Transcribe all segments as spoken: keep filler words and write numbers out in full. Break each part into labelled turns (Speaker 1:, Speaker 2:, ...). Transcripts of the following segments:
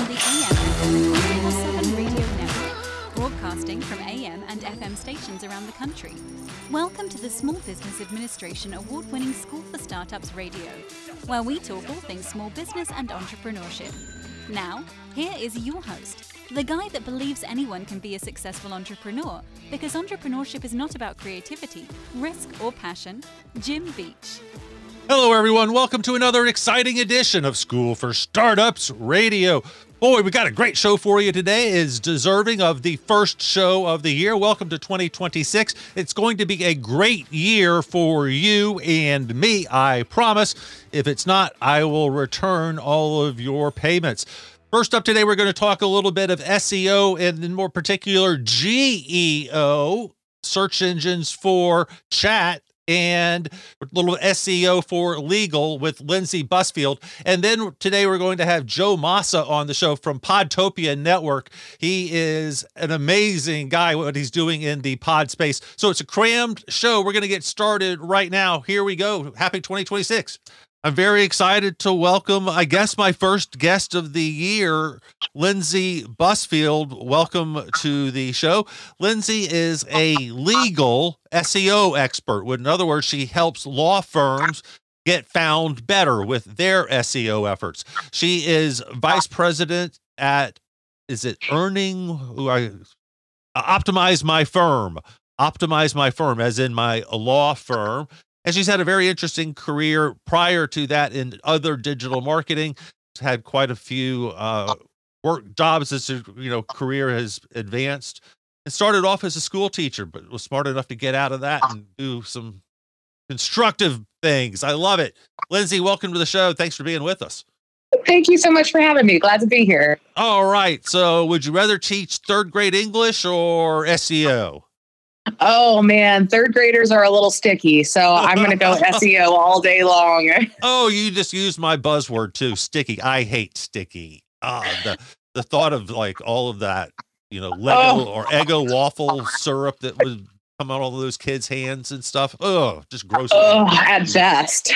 Speaker 1: on the A M and F M twenty-four seven Radio Network, broadcasting from A M and F M stations around the country. Welcome to the Small Business Administration Award-winning School for Startups Radio, where we talk all things small business and entrepreneurship. Now, here is your host, the guy that believes anyone can be a successful entrepreneur, because entrepreneurship is not about creativity, risk, or passion, Jim Beach.
Speaker 2: Hello, everyone. Welcome to another exciting edition of School for Startups Radio. Boy, we got a great show for you today. It's deserving of the first show of the year. Welcome to twenty twenty-six. It's going to be a great year for you and me, I promise. If it's not, I will return all of your payments. First up today, we're going to talk a little bit of S E O and in more particular G E O, search engines for chat, and a little S E O for legal with Lindsay Busfield. And then today we're going to have Joe Massa on the show from Podtopia Network. He is an amazing guy, what he's doing in the pod space. So it's a crammed show. We're going to get started right now. Here we go. Happy twenty twenty-six. I'm very excited to welcome, I guess, my first guest of the year, Lindsay Busfield. Welcome to the show. Lindsay is a legal S E O expert. In other words, she helps law firms get found better with their S E O efforts. She is vice president at, is it Earning, who I, Optimize My Firm, Optimize My Firm, as in my law firm. And she's had a very interesting career prior to that in other digital marketing. She's had quite a few uh, work jobs as her, you know, career has advanced. And started off as a school teacher, but was smart enough to get out of that and do some constructive things. I love it. Lindsay, welcome to the show. Thanks for being with us.
Speaker 3: Thank you so much for having me. Glad to be here.
Speaker 2: All right. So would you rather teach third grade English or S E O?
Speaker 3: Oh, man. Third graders are a little sticky, so I'm going to go S E O all day long.
Speaker 2: Oh, you just used my buzzword, too. Sticky. I hate sticky. Ah, the, the thought of like all of that, you know, Lego oh. or Eggo waffle syrup that would come out all of those kids' hands and stuff. Oh, just gross.
Speaker 3: Oh, at best.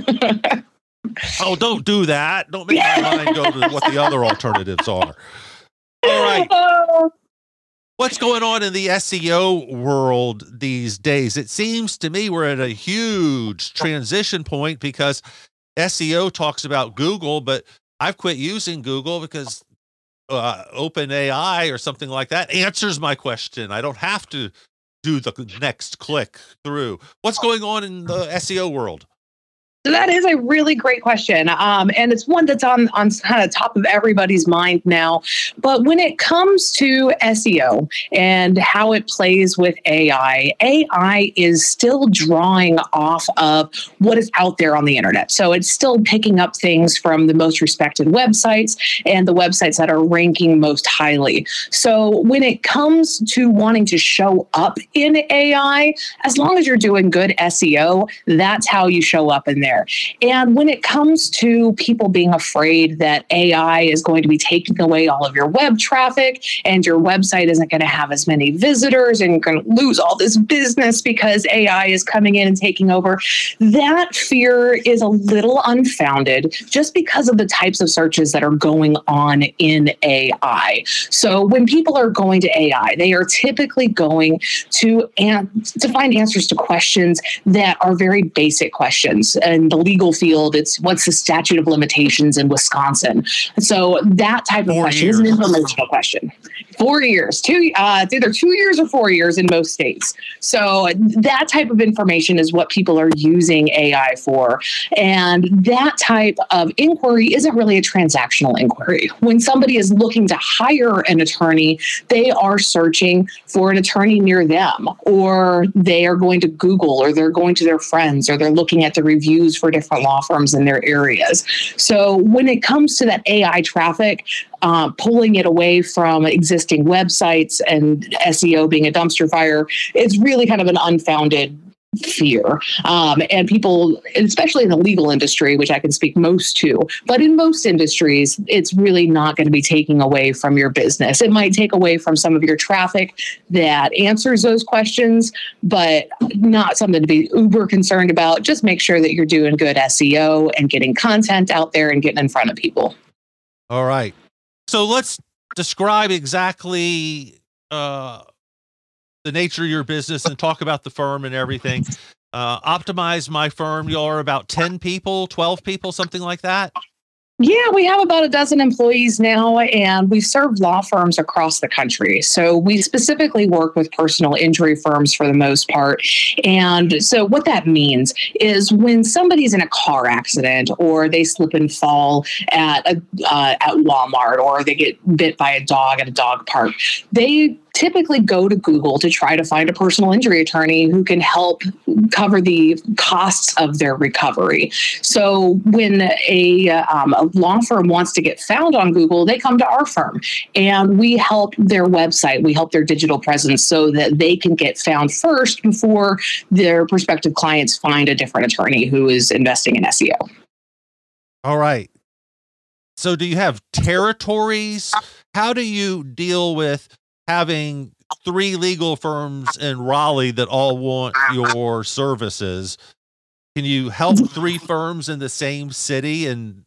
Speaker 2: Oh, don't do that. Don't make my mind go to what the other alternatives are. All right. Oh. What's going on in the S E O world these days? It seems to me we're at a huge transition point because S E O talks about Google, but I've quit using Google because uh, OpenAI or something like that answers my question. I don't have to do the next click through. What's going on in the S E O world?
Speaker 3: So that is a really great question. Um, and it's one that's on, on kind of top of everybody's mind now. But when it comes to S E O and how it plays with A I, A I is still drawing off of what is out there on the internet. So it's still picking up things from the most respected websites and the websites that are ranking most highly. So when it comes to wanting to show up in A I, as long as you're doing good S E O, that's how you show up in there. And when it comes to people being afraid that A I is going to be taking away all of your web traffic and your website isn't going to have as many visitors and you're going to lose all this business because A I is coming in and taking over, that fear is a little unfounded just because of the types of searches that are going on in A I. So when people are going to A I, they are typically going to, an- to find answers to questions that are very basic questions. And the legal field, it's what's the statute of limitations in Wisconsin. So that type of
Speaker 2: four
Speaker 3: question
Speaker 2: years.
Speaker 3: is an informational question. Four years, two, uh, it's either two years or four years in most states. So that type of information is what people are using A I for. And that type of inquiry isn't really a transactional inquiry. When somebody is looking to hire an attorney, they are searching for an attorney near them, or they are going to Google, or they're going to their friends, or they're looking at the reviews for different law firms in their areas. So when it comes to that A I traffic, uh, pulling it away from existing websites and S E O being a dumpster fire, it's really kind of an unfounded fear. Um, and people, especially in the legal industry, which I can speak most to, but in most industries, it's really not going to be taking away from your business. It might take away from some of your traffic that answers those questions, but not something to be uber concerned about. Just make sure that you're doing good S E O and getting content out there and getting in front of people.
Speaker 2: All right. So let's describe exactly uh, the nature of your business and talk about the firm and everything. Uh, Optimize My Firm, you are about ten people, twelve people, something like that?
Speaker 3: Yeah, we have about a dozen employees now, and we serve law firms across the country. So we specifically work with personal injury firms for the most part. And so what that means is when somebody's in a car accident or they slip and fall at a, uh, at Walmart, or they get bit by a dog at a dog park, they typically go to Google to try to find a personal injury attorney who can help cover the costs of their recovery. So when a, um, a law firm wants to get found on Google, they come to our firm, and we help their website, we help their digital presence so that they can get found first before their prospective clients find a different attorney who is investing in S E O.
Speaker 2: All right. So do you have territories? How do you deal with having three legal firms in Raleigh that all want your services? Can you help three firms in the same city and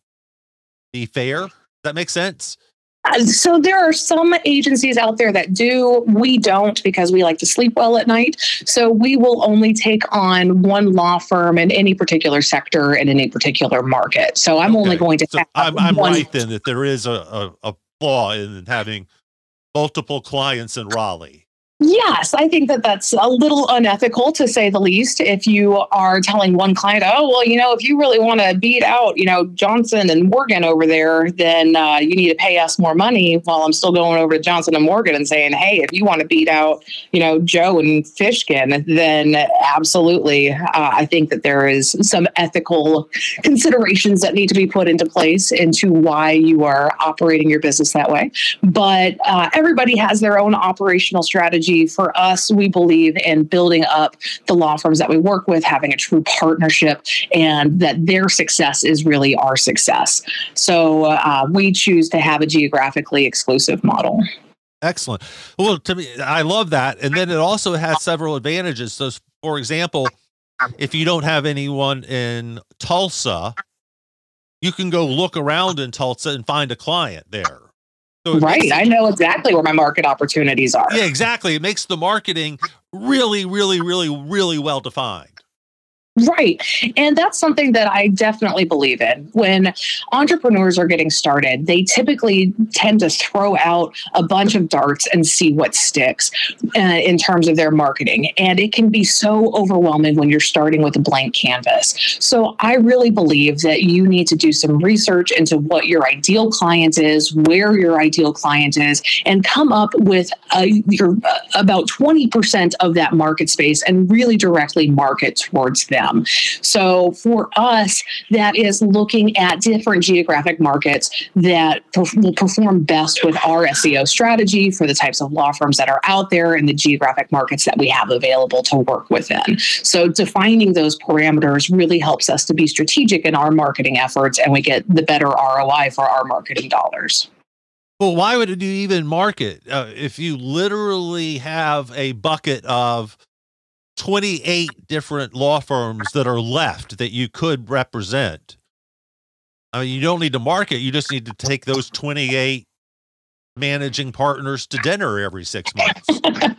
Speaker 2: be fair? Does that make sense?
Speaker 3: Uh, So there are some agencies out there that do. We don't, because we like to sleep well at night. So we will only take on one law firm in any particular sector in any particular market. So I'm only
Speaker 2: Okay.
Speaker 3: going to
Speaker 2: So
Speaker 3: have
Speaker 2: I'm, I'm
Speaker 3: one.
Speaker 2: right then that there is a, a, a flaw in having multiple clients in Raleigh.
Speaker 3: Yes, I think that that's a little unethical, to say the least. If you are telling one client, oh, well, you know, if you really want to beat out, you know, Johnson and Morgan over there, then uh, you need to pay us more money, while I'm still going over to Johnson and Morgan and saying, hey, if you want to beat out, you know, Joe and Fishkin, then absolutely. Uh, I think that there is some ethical considerations that need to be put into place into why you are operating your business that way. But uh, everybody has their own operational strategy. For us, we believe in building up the law firms that we work with, having a true partnership, and that their success is really our success. So uh, we choose to have a geographically exclusive model.
Speaker 2: Excellent. Well, to me, I love that. And then it also has several advantages. So, for example, if you don't have anyone in Tulsa, you can go look around in Tulsa and find a client there. So
Speaker 3: Right. I know exactly where my market opportunities are.
Speaker 2: Yeah, exactly. It makes the marketing really, really, really, really well defined.
Speaker 3: Right. And that's something that I definitely believe in. When entrepreneurs are getting started, they typically tend to throw out a bunch of darts and see what sticks uh, in terms of their marketing. And it can be so overwhelming when you're starting with a blank canvas. So I really believe that you need to do some research into what your ideal client is, where your ideal client is, and come up with uh, your, uh, about twenty percent of that market space and really directly market towards them. So for us, that is looking at different geographic markets that perf- will perform best with our S E O strategy for the types of law firms that are out there and the geographic markets that we have available to work within. So defining those parameters really helps us to be strategic in our marketing efforts, and we get the better R O I for our marketing dollars.
Speaker 2: Well, why would you even market uh, if you literally have a bucket of twenty-eight different law firms that are left that you could represent? I mean, you don't need to market. You just need to take those twenty-eight managing partners to dinner every six months.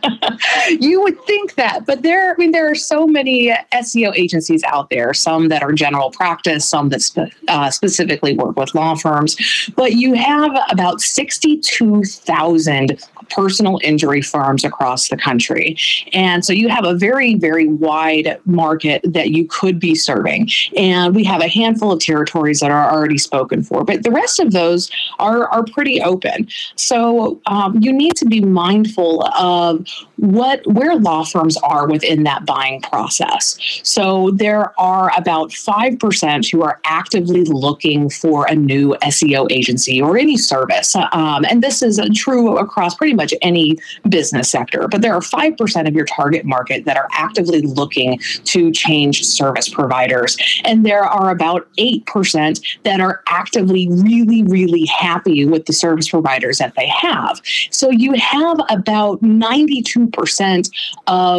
Speaker 3: You would think that, but there, I mean, there are so many S E O agencies out there, some that are general practice, some that spe- uh, specifically work with law firms, but you have about sixty-two thousand personal injury firms across the country. And so you have a very, very wide market that you could be serving. And we have a handful of territories that are already spoken for, but the rest of those are, are pretty open. So um, you need to be mindful of what where law firms are within that buying process. So there are about five percent who are actively looking for a new S E O agency or any service. Um, and this is true across pretty much any business sector. But there are five percent of your target market that are actively looking to change service providers. And there are about eight percent that are actively really, really happy with the service providers that they have. So you have about ninety-two percent of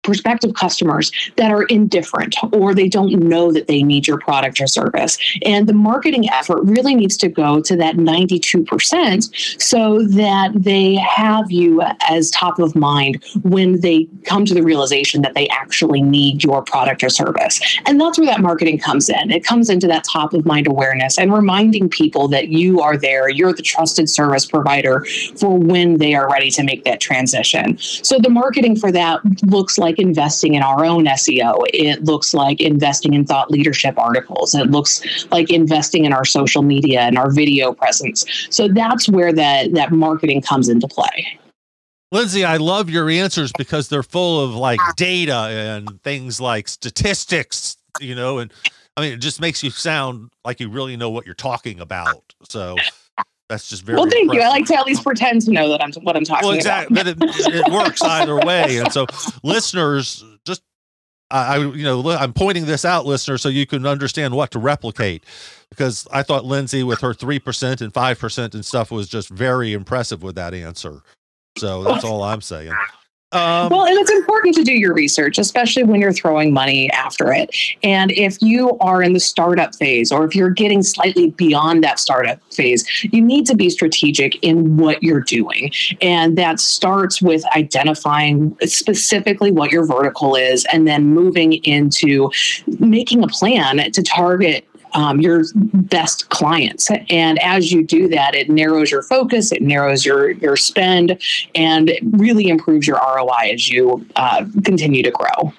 Speaker 3: prospective customers that are indifferent or they don't know that they need your product or service. And the marketing effort really needs to go to that ninety-two percent so that they have you as top of mind when they come to the realization that they actually need your product or service. And that's where that marketing comes in. It comes into that top of mind awareness and reminding people that you are there, you're the trusted service provider for when they are ready to make that transition. So the marketing for that looks like investing in our own S E O. It looks like investing in thought leadership articles. It looks like investing in our social media and our video presence. So that's where that, that marketing comes into play.
Speaker 2: Lindsay, I love your answers because they're full of like data and things like statistics, you know, and I mean, it just makes you sound like you really know what you're talking about. So that's just very
Speaker 3: well. Thank
Speaker 2: impressive.
Speaker 3: you. I like to at least pretend to know that I'm what I'm talking
Speaker 2: well, exactly.
Speaker 3: about.
Speaker 2: But it, it works either way, and so listeners, just I, I, you know, I'm pointing this out, listeners, so you can understand what to replicate. Because I thought Lindsay, with her three percent and five percent and stuff, was just very impressive with that answer. So that's all I'm saying. Um,
Speaker 3: well, and it's important to do your research, especially when you're throwing money after it. And if you are in the startup phase, or if you're getting slightly beyond that startup phase, you need to be strategic in what you're doing. And that starts with identifying specifically what your vertical is, and then moving into making a plan to target Um, your best clients. And as you do that, it narrows your focus, it narrows your, your spend, and it really improves your R O I as you uh, continue to grow.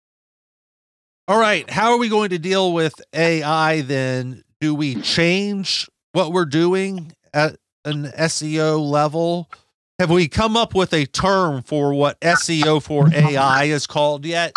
Speaker 2: All right. How are we going to deal with A I then? Do we change what we're doing at an S E O level? Have we come up with a term for what S E O for A I is called yet?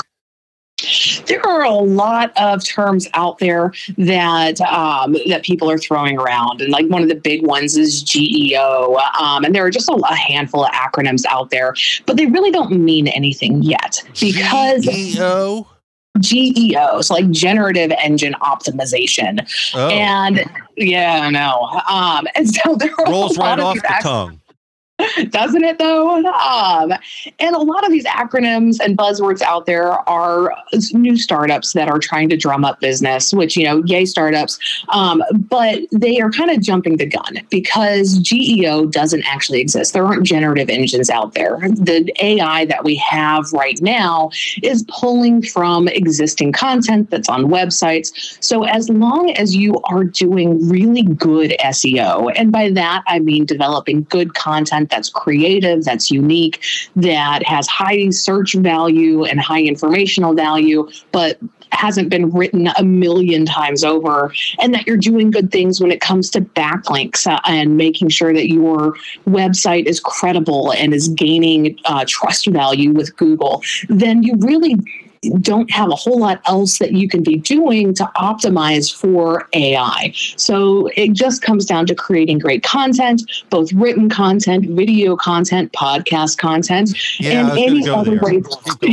Speaker 3: There are a lot of terms out there that um, that people are throwing around, and like one of the big ones is G E O, um, and there are just a, a handful of acronyms out there, but they really don't mean anything yet because
Speaker 2: G E O.
Speaker 3: G E O, so like generative engine optimization,
Speaker 2: Oh.
Speaker 3: and yeah, I know, um, and so there are
Speaker 2: Rolls
Speaker 3: a lot
Speaker 2: right
Speaker 3: of
Speaker 2: off
Speaker 3: these
Speaker 2: the
Speaker 3: ac-
Speaker 2: tongue.
Speaker 3: Doesn't it though? Um, and a lot of these acronyms and buzzwords out there are new startups that are trying to drum up business, which, you know, yay startups. Um, but they are kind of jumping the gun because G E O doesn't actually exist. There aren't generative engines out there. The A I that we have right now is pulling from existing content that's on websites. So as long as you are doing really good S E O, and by that, I mean developing good content that's creative, that's unique, that has high search value and high informational value, but hasn't been written a million times over, and that you're doing good things when it comes to backlinks uh, and making sure that your website is credible and is gaining uh, trust value with Google, then you really don't have a whole lot else that you can be doing to optimize for A I. So it just comes down to creating great content, both written content, video content, podcast content,
Speaker 2: Yeah,
Speaker 3: and any other
Speaker 2: there.
Speaker 3: ways.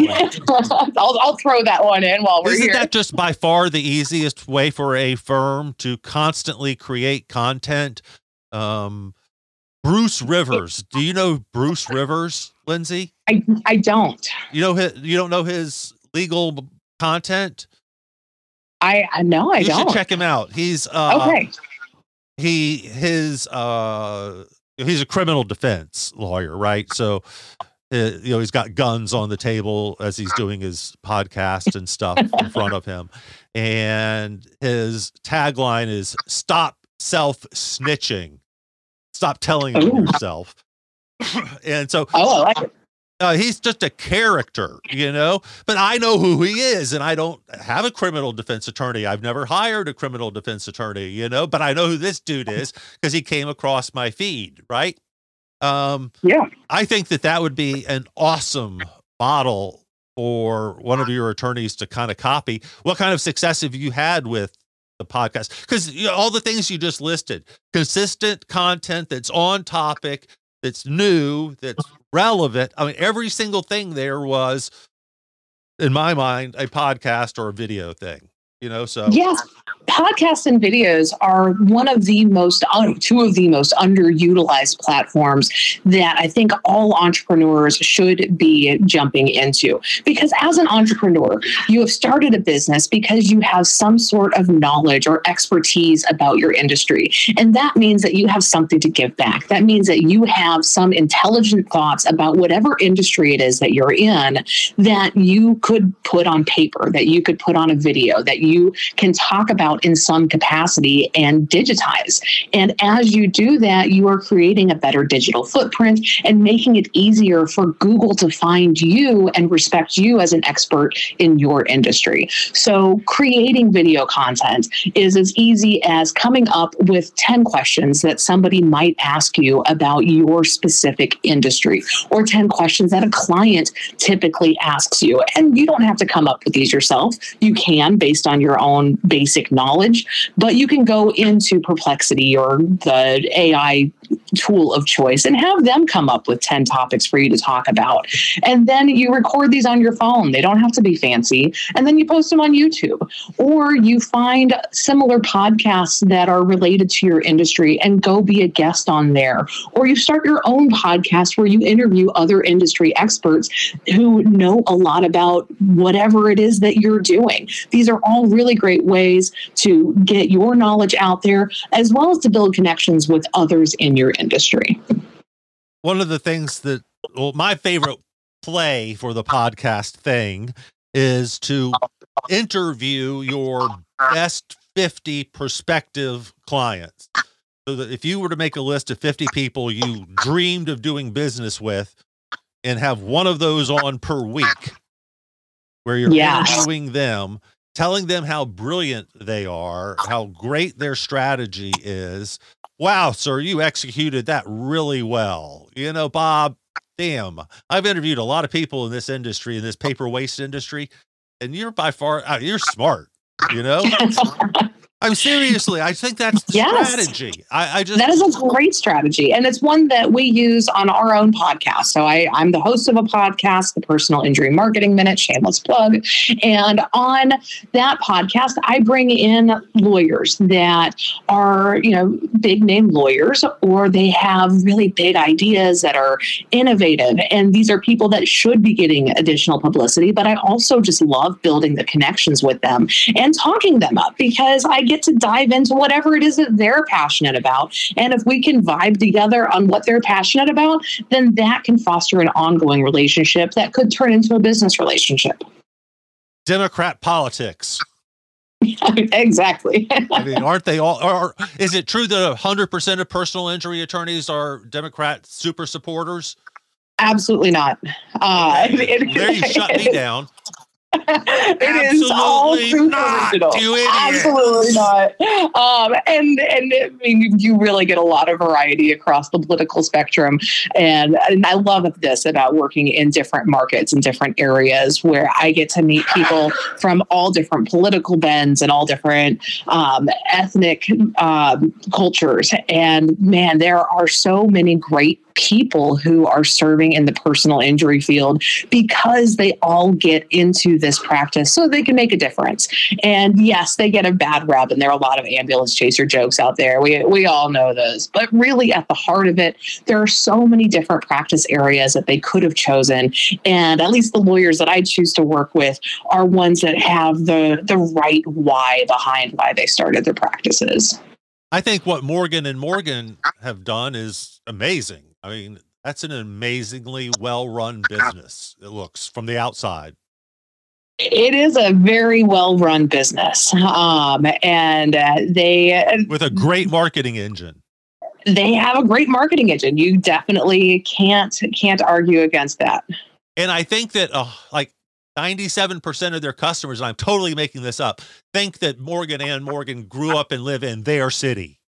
Speaker 3: I'll, I'll throw that one in while we're
Speaker 2: Isn't
Speaker 3: here.
Speaker 2: that just by far the easiest way for a firm to constantly create content? Um, Bruce Rivers. Do you know Bruce Rivers, Lindsay?
Speaker 3: I, I don't.
Speaker 2: You know his, you don't know his legal content?
Speaker 3: I, I know I
Speaker 2: you
Speaker 3: don't.
Speaker 2: should check him out. He's uh,
Speaker 3: okay.
Speaker 2: He his uh, he's a criminal defense lawyer, right? So uh, you know, he's got guns on the table as he's doing his podcast and stuff in front of him, and his tagline is "Stop self snitching." Stop telling on yourself. And so,
Speaker 3: oh, I like it.
Speaker 2: Uh, he's just a character, you know, but I know who he is, and I don't have a criminal defense attorney. I've never hired a criminal defense attorney, you know, but I know who this dude is because he came across my feed, right? Um,
Speaker 3: yeah.
Speaker 2: I think that that would be an awesome model for one of your attorneys to kind of copy. What kind of success have you had with the podcast? Because you know, all the things you just listed, consistent content that's on topic, that's new, that's relevant. I mean, every single thing there was, in my mind, a podcast or a video thing. you know, so.
Speaker 3: Yes. Podcasts and videos are one of the most, uh, two of the most underutilized platforms that I think all entrepreneurs should be jumping into. Because as an entrepreneur, you have started a business because you have some sort of knowledge or expertise about your industry. And that means that you have something to give back. That means that you have some intelligent thoughts about whatever industry it is that you're in that you could put on paper, that you could put on a video, that you can talk about in some capacity and digitize. And as you do that, you are creating a better digital footprint and making it easier for Google to find you and respect you as an expert in your industry. So creating video content is as easy as coming up with ten questions that somebody might ask you about your specific industry, or ten questions that a client typically asks you. And you don't have to come up with these yourself. You can based on your own basic knowledge, but you can go into Perplexity or the A I tool of choice and have them come up with ten topics for you to talk about. And then you record these on your phone. They don't have to be fancy. And then you post them on YouTube, or you find similar podcasts that are related to your industry and go be a guest on there. Or you start your own podcast where you interview other industry experts who know a lot about whatever it is that you're doing. These are all really great ways to get your knowledge out there, as well as to build connections with others in your industry.
Speaker 2: One of the things that, well, my favorite play for the podcast thing is to interview your best fifty prospective clients. So that if you were to make a list of fifty people you dreamed of doing business with and have one of those on per week, where you're yes. interviewing them, telling them how brilliant they are, how great their strategy is. Wow, sir, you executed that really well. You know, Bob, damn, I've interviewed a lot of people in this industry, in this paper waste industry, and you're by far, you're smart, you know? I'm seriously, I think that's the yes. strategy. I, I just
Speaker 3: that is a great strategy. And it's one that we use on our own podcast. So I, I'm the host of a podcast, the Personal Injury Marketing Minute, shameless plug. And on that podcast, I bring in lawyers that are, you know, big name lawyers, or they have really big ideas that are innovative. And these are people that should be getting additional publicity. But I also just love building the connections with them and talking them up, because I get to dive into whatever it is that they're passionate about. And if we can vibe together on what they're passionate about, then that can foster an ongoing relationship that could turn into a business relationship.
Speaker 2: Democrat politics.
Speaker 3: Exactly.
Speaker 2: I mean, aren't they all? Or is it true that one hundred percent of personal injury attorneys are Democrat super supporters?
Speaker 3: Absolutely not. Uh,
Speaker 2: it, there you shut me down.
Speaker 3: It
Speaker 2: Absolutely
Speaker 3: is all super
Speaker 2: not,
Speaker 3: original.
Speaker 2: You idiot.
Speaker 3: Absolutely not. Um, and and I mean, you really get a lot of variety across the political spectrum. And, and I love this about working in different markets and different areas, where I get to meet people from all different political bends and all different um, ethnic um, cultures. And man, there are so many great people who are serving in the personal injury field because they all get into this practice so they can make a difference. And yes, they get a bad rep, and there are a lot of ambulance chaser jokes out there. We we all know those. But really, at the heart of it, there are so many different practice areas that they could have chosen. And at least the lawyers that I choose to work with are ones that have the the right why behind why they started their practices.
Speaker 2: I think what Morgan and Morgan have done is amazing. I mean, that's an amazingly well-run business, it looks, from the outside.
Speaker 3: It is a very well-run business. Um, and uh, they...
Speaker 2: With a great marketing engine.
Speaker 3: They have a great marketing engine. You definitely can't can't argue against that.
Speaker 2: And I think that, uh, like, ninety-seven percent of their customers, and I'm totally making this up, think that Morgan and Morgan grew up and live in their city.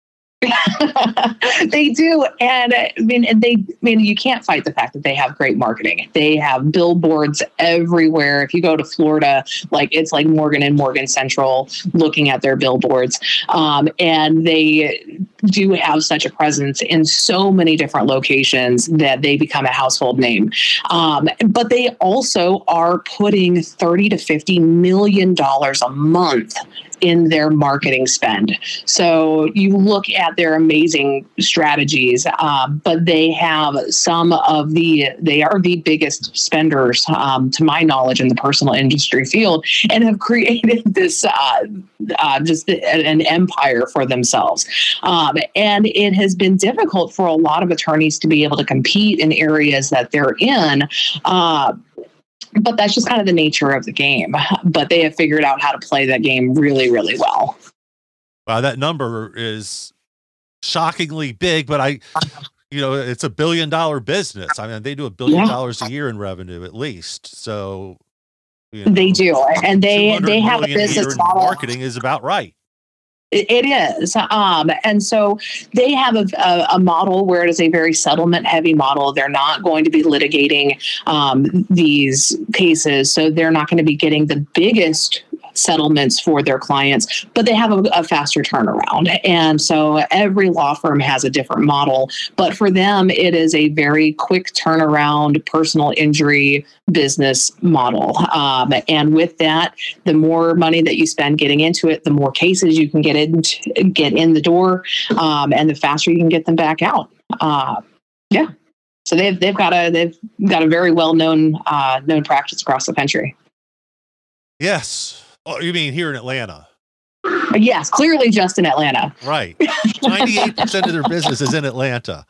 Speaker 3: They do. And I mean, and they, I mean, you can't fight the fact that they have great marketing. They have billboards everywhere. If you go to Florida, like it's like Morgan and Morgan Central looking at their billboards. Um, and they do have such a presence in so many different locations that they become a household name. Um, but they also are putting thirty to fifty million dollars a month in their marketing spend. So you look at their amazing strategies, um, but they have some of the, they are the biggest spenders, um, to my knowledge, in the personal industry field, and have created this, uh, uh, just an empire for themselves. Um, and it has been difficult for a lot of attorneys to be able to compete in areas that they're in. Uh, But that's just kind of the nature of the game. But they have figured out how to play that game really, really well.
Speaker 2: Wow, that number is shockingly big, but I, you know, it's a billion dollar business. I mean, they do a billion
Speaker 3: Yeah.
Speaker 2: dollars a year in revenue at least. So you know,
Speaker 3: They do. And they,
Speaker 2: two hundred
Speaker 3: they have a
Speaker 2: million a year
Speaker 3: business
Speaker 2: in
Speaker 3: model.
Speaker 2: marketing is about right.
Speaker 3: It is. Um, and so they have a, a, a model where it is a very settlement heavy model. They're not going to be litigating um, these cases. So they're not going to be getting the biggest settlements for their clients, but they have a, a faster turnaround. And so every law firm has a different model, but for them, it is a very quick turnaround personal injury business model. Um, and with that, the more money that you spend getting into it, the more cases you can get in, get in the door, um, and the faster you can get them back out. Uh, yeah. So they've, they've got a, they've got a very well-known, uh, known practice across the country.
Speaker 2: Yes. Oh, you mean here in Atlanta?
Speaker 3: Yes, clearly just in Atlanta.
Speaker 2: Right. ninety-eight percent of their business is in Atlanta.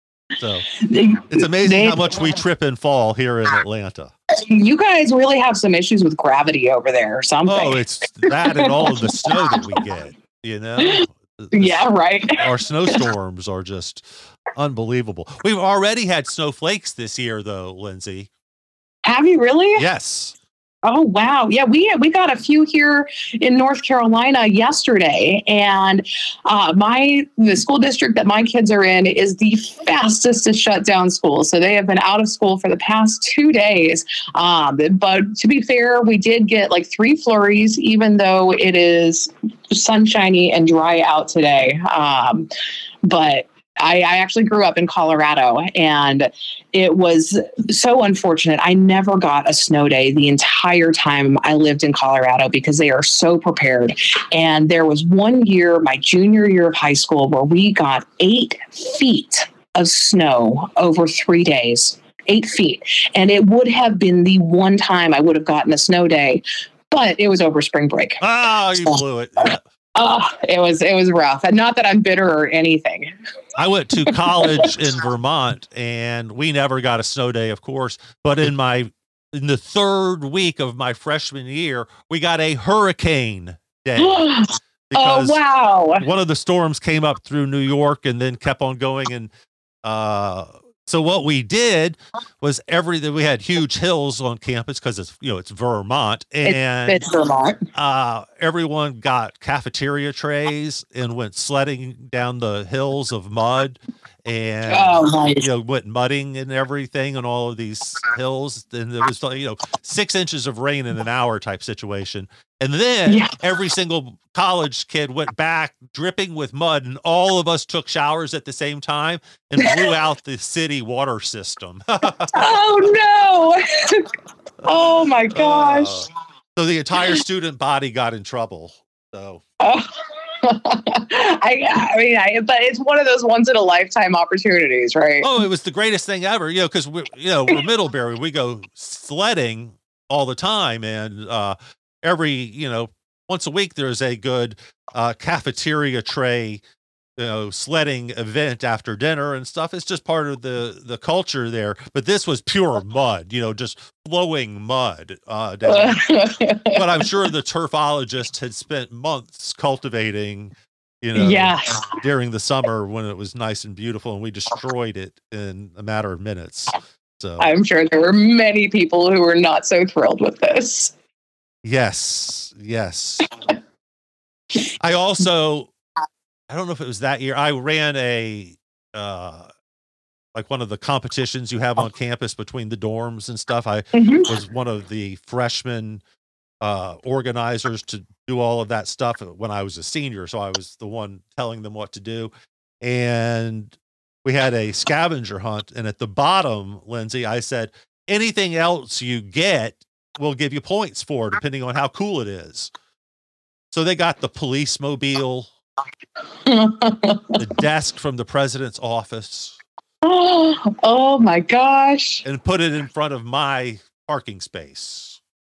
Speaker 2: So it's amazing
Speaker 3: They-
Speaker 2: how much we trip and fall here in Atlanta.
Speaker 3: You guys really have some issues with gravity over there or something.
Speaker 2: Oh, it's that and all of the snow that we get, you know? The- the-
Speaker 3: Yeah, right.
Speaker 2: Our snowstorms are just unbelievable. We've already had snowflakes this year, though, Lindsay.
Speaker 3: Have you really?
Speaker 2: Yes.
Speaker 3: Oh, wow. Yeah, we we got a few here in North Carolina yesterday. And uh, my the school district that my kids are in is the fastest to shut down schools. So they have been out of school for the past two days. Um, but to be fair, we did get like three flurries, even though it is sunshiny and dry out today. Um, but I, I actually grew up in Colorado, and it was so unfortunate. I never got a snow day the entire time I lived in Colorado because they are so prepared. And there was one year, my junior year of high school, where we got eight feet of snow over three days, eight feet. And it would have been the one time I would have gotten a snow day, but it was over spring break.
Speaker 2: Oh, you blew it. Yeah.
Speaker 3: Oh, it was it was rough. And not that I'm bitter or anything.
Speaker 2: I went to college in Vermont, and we never got a snow day, of course. But in my in the third week of my freshman year, we got a hurricane day.
Speaker 3: Oh,
Speaker 2: Because
Speaker 3: wow.
Speaker 2: one of the storms came up through New York and then kept on going. And uh, so what we did was every we had huge hills on campus because it's you know it's Vermont, and
Speaker 3: It's, it's Vermont.
Speaker 2: uh, everyone got cafeteria trays and went sledding down the hills of mud, and
Speaker 3: Oh, nice.
Speaker 2: you know went mudding and everything on all of these hills. And there was you know six inches of rain in an hour type situation. And then
Speaker 3: Yeah.
Speaker 2: every single college kid went back dripping with mud, and all of us took showers at the same time and blew out the city water system.
Speaker 3: Oh, no. Oh, my gosh.
Speaker 2: Uh, so the entire student body got in trouble. So
Speaker 3: Oh. I, I mean, I, but it's one of those once in a lifetime opportunities, right?
Speaker 2: oh, it was the greatest thing ever, you know, because we, you know, we're Middlebury, we go sledding all the time, and uh, every, you know, once a week there's a good uh, cafeteria tray, you know, sledding event after dinner and stuff. It's just part of the the culture there. But this was pure mud, you know, just flowing mud. Uh, down. But I'm sure the turfologist had spent months cultivating, you know,
Speaker 3: Yeah.
Speaker 2: during the summer when it was nice and beautiful, and we destroyed it in a matter of minutes. So
Speaker 3: I'm sure there were many people who were not so thrilled with this.
Speaker 2: yes, yes. I also I don't know if it was that year. I ran a, uh, like one of the competitions you have on campus between the dorms and stuff. I mm-hmm. was one of the freshmen uh, organizers to do all of that stuff when I was a senior. So I was the one telling them what to do. And we had a scavenger hunt. And at the bottom, Lindsay, I said, anything else you get, we'll give you points for, depending on how cool it is. So they got the police mobile, the desk from the president's office.
Speaker 3: Oh, oh my gosh.
Speaker 2: And put it in front of my parking space.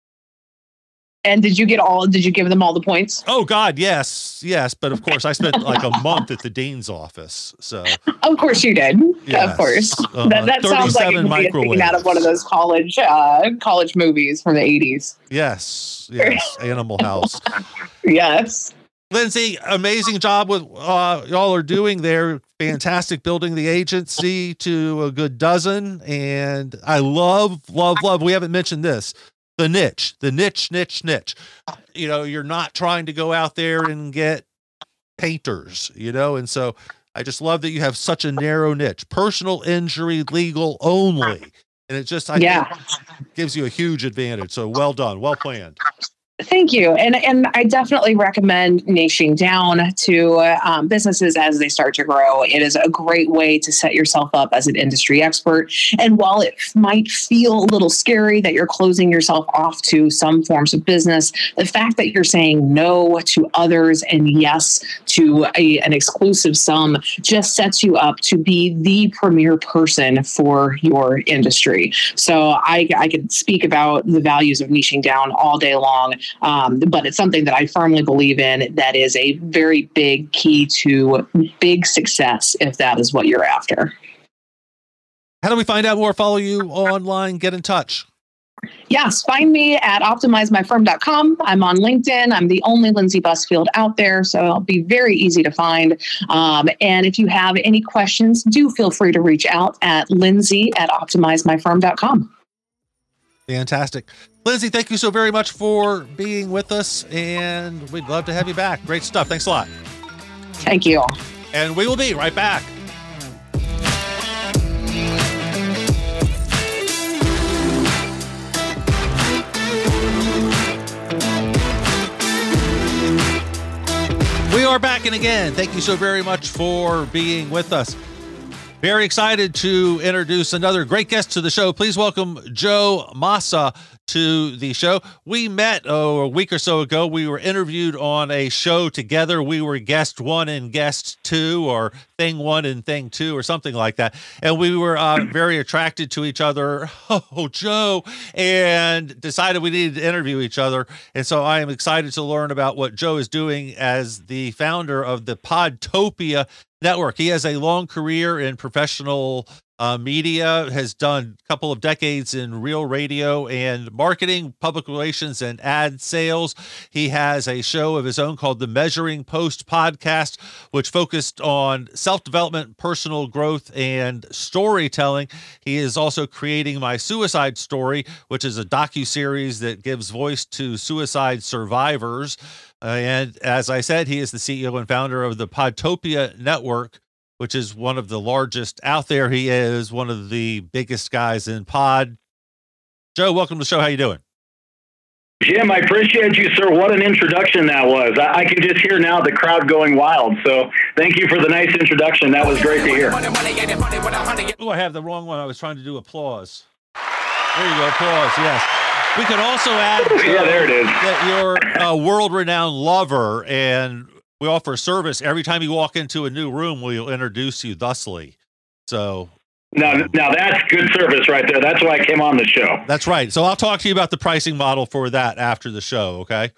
Speaker 3: And did you get all, did you give them all the points?
Speaker 2: Oh God, yes, yes. But of course I spent like a month at the dean's office. So
Speaker 3: of course you did.
Speaker 2: Yes.
Speaker 3: Of course.
Speaker 2: Uh,
Speaker 3: that that sounds like it could be a scene out of one of those college, uh, college movies from the eighties.
Speaker 2: Yes. Yes. Animal House.
Speaker 3: Yes.
Speaker 2: Lindsay, amazing job with uh, y'all are doing there. Fantastic building the agency to a good dozen. And I love, love, love. We haven't mentioned this. The niche, the niche, niche, niche. You know, you're not trying to go out there and get painters, you know? And so I just love that you have such a narrow niche, personal injury, legal only. And it just, I
Speaker 3: yeah.
Speaker 2: think, gives you a huge advantage. So well done. Well planned.
Speaker 3: Thank you. And and I definitely recommend niching down to uh, um, businesses as they start to grow. It is a great way to set yourself up as an industry expert. And while it might feel a little scary that you're closing yourself off to some forms of business, the fact that you're saying no to others and yes to a, an exclusive some just sets you up to be the premier person for your industry. So I, I could speak about the values of niching down all day long. Um, but it's something that I firmly believe in that is a very big key to big success if that is what you're after.
Speaker 2: How do we find out more? Follow you online, get in touch.
Speaker 3: Yes, find me at optimize my firm dot com. I'm on LinkedIn. I'm the only Lindsay Busfield out there, so I'll be very easy to find. Um, and if you have any questions, do feel free to reach out at Lindsay at optimize my firm dot com.
Speaker 2: Fantastic. Lindsay, thank you so very much for being with us, and we'd love to have you back. Great stuff. Thanks a lot.
Speaker 3: Thank you.
Speaker 2: And we will be right back. We are back and again. Thank you so very much for being with us. Very excited to introduce another great guest to the show. Please welcome Joe Massa to the show. We met oh, a week or so ago. We were interviewed on a show together. We were guest one and guest two, or thing one and thing two, or something like that. And we were uh, very attracted to each other. Oh, Joe, and decided we needed to interview each other. And so I am excited to learn about what Joe is doing as the founder of the Podtopia Network. He has a long career in professional uh, media, has done a couple of decades in real radio and marketing, public relations, and ad sales. He has a show of his own called the Measuring Post Podcast, which focused on self-development, personal growth, and storytelling. He is also creating My Suicide Story, which is a docuseries that gives voice to suicide survivors. Uh, and as I said, he is the C E O and founder of the Podtopia Network, which is one of the largest out there. He is one of the biggest guys in pod. Joe, welcome to the show. How you doing?
Speaker 4: Jim, I appreciate you, sir. What an introduction that was. I, I can just hear now the crowd going wild. So thank you for the nice introduction. That was great to hear.
Speaker 2: Oh, I have the wrong one. I was trying to do applause. There you go. Applause. Yes. We could also add uh,
Speaker 4: yeah, there it is.
Speaker 2: that you're a world-renowned lover, and we offer service every time you walk into a new room. We'll introduce you thusly. So
Speaker 4: now, now that's good service right there. That's why I came on the show.
Speaker 2: That's right. So I'll talk to you about the pricing model for that after the show. Okay.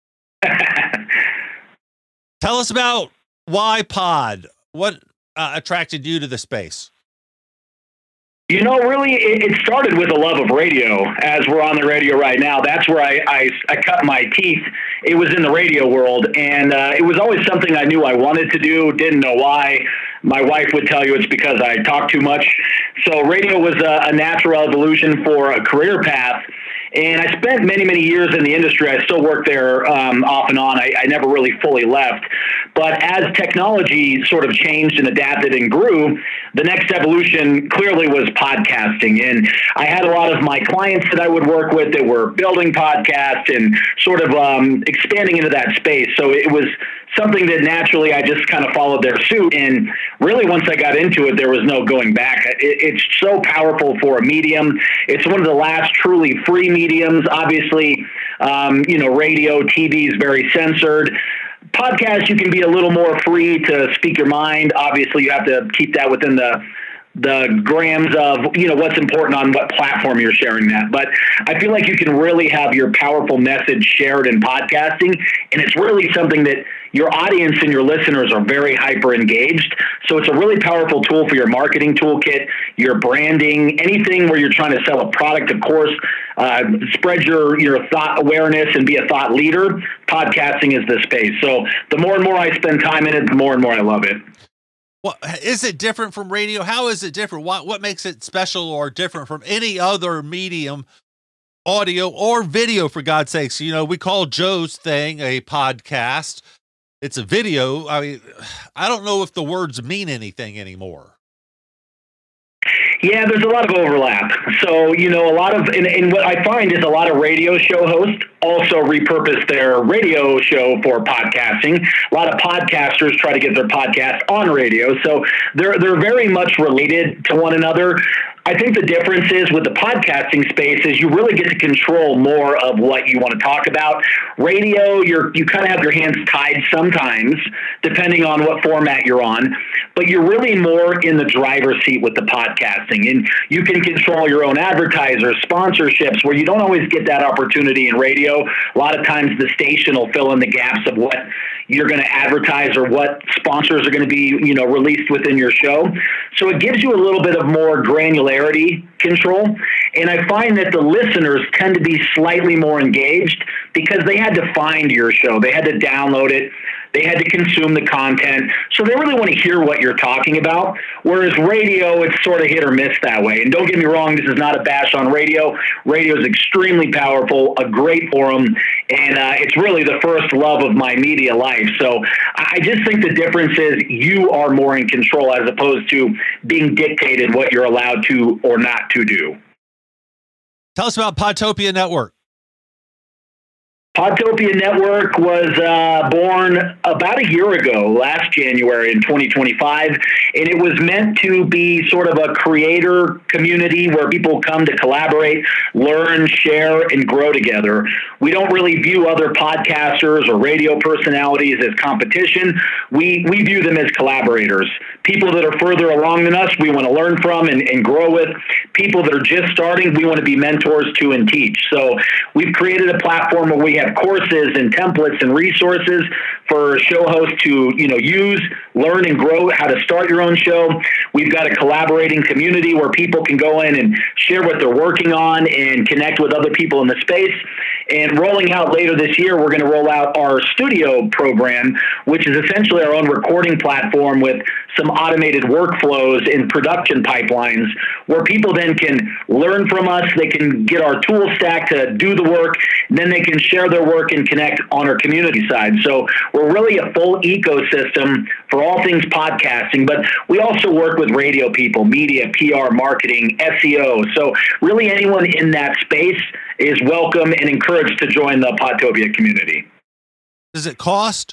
Speaker 2: Tell us about why Pod. What uh, attracted you to the space?
Speaker 4: You know, really, it, it started with a love of radio. As we're on the radio right now, that's where I, I, I cut my teeth. It was in the radio world, and uh, it was always something I knew I wanted to do, didn't know why. My wife would tell you it's because I talk too much. So radio was a, a natural evolution for a career path. And I spent many, many years in the industry. I still work there um, off and on. I, I never really fully left. But as technology sort of changed and adapted and grew, the next evolution clearly was podcasting. And I had a lot of my clients that I would work with that were building podcasts and sort of um, expanding into that space. So it was something that naturally I just kind of followed their suit. And really, once I got into it, there was no going back. It, it's so powerful for a medium. It's one of the last truly free mediums. Obviously, um, you know, radio, T V is very censored. Podcast, you can be a little more free to speak your mind. Obviously, you have to keep that within the the grams of, you know, what's important on what platform you're sharing that. But I feel like you can really have your powerful message shared in podcasting. And it's really something that your audience and your listeners are very hyper engaged. So it's a really powerful tool for your marketing toolkit, your branding, anything where you're trying to sell a product, of course, uh, spread your, your thought awareness and be a thought leader. Podcasting is the space. So the more and more I spend time in it, the more and more I love it.
Speaker 2: Well, is it different from radio? How is it different? What what makes it special or different from any other medium, audio or video, for God's sakes? You know, we call Joe's thing a podcast. It's a video. I mean, I don't know if the words mean anything anymore.
Speaker 4: Yeah, there's a lot of overlap. So, you know, a lot of, and, and what I find is a lot of radio show hosts also repurpose their radio show for podcasting. A lot of podcasters try to get their podcast on radio. So they're, they're very much related to one another. I think the difference is with the podcasting space is you really get to control more of what you want to talk about. Radio, you're, you kind of have your hands tied sometimes, depending on what format you're on, but you're really more in the driver's seat with the podcasting. And you can control your own advertisers, sponsorships, where you don't always get that opportunity in radio. A lot of times the station will fill in the gaps of what you're going to advertise or what sponsors are going to be, you know, released within your show. So it gives you a little bit of more granularity control. And I find that the listeners tend to be slightly more engaged because they had to find your show. They had to download it. They had to consume the content. So they really want to hear what you're talking about. Whereas radio, it's sort of hit or miss that way. And don't get me wrong, this is not a bash on radio. Radio is extremely powerful, a great forum, and uh, it's really the first love of my media life. So I just think the difference is you are more in control as opposed to being dictated what you're allowed to or not to do.
Speaker 2: Tell us about Podtopia Network.
Speaker 4: Podtopia Network was uh, born about a year ago, last January in twenty twenty-five, and it was meant to be sort of a creator community where people come to collaborate, learn, share, and grow together. We don't really view other podcasters or radio personalities as competition. We, we view them as collaborators. People that are further along than us, we want to learn from and, and grow with. People that are just starting, we want to be mentors to and teach. So we've created a platform where we have courses and templates and resources for show hosts to, you know, use, learn, and grow how to start your own show. We've got a collaborating community where people can go in and share what they're working on and connect with other people in the space. And rolling out later this year, we're going to roll out our studio program, which is essentially our own recording platform with some automated workflows and production pipelines where people then can learn from us. They can get our tool stack to do the work. And then they can share their work and connect on our community side. So we're really a full ecosystem for all things podcasting, but we also work with radio people, media, P R, marketing, S E O. So really anyone in that space is welcome and encouraged to join the Podtopia community.
Speaker 2: Does it cost?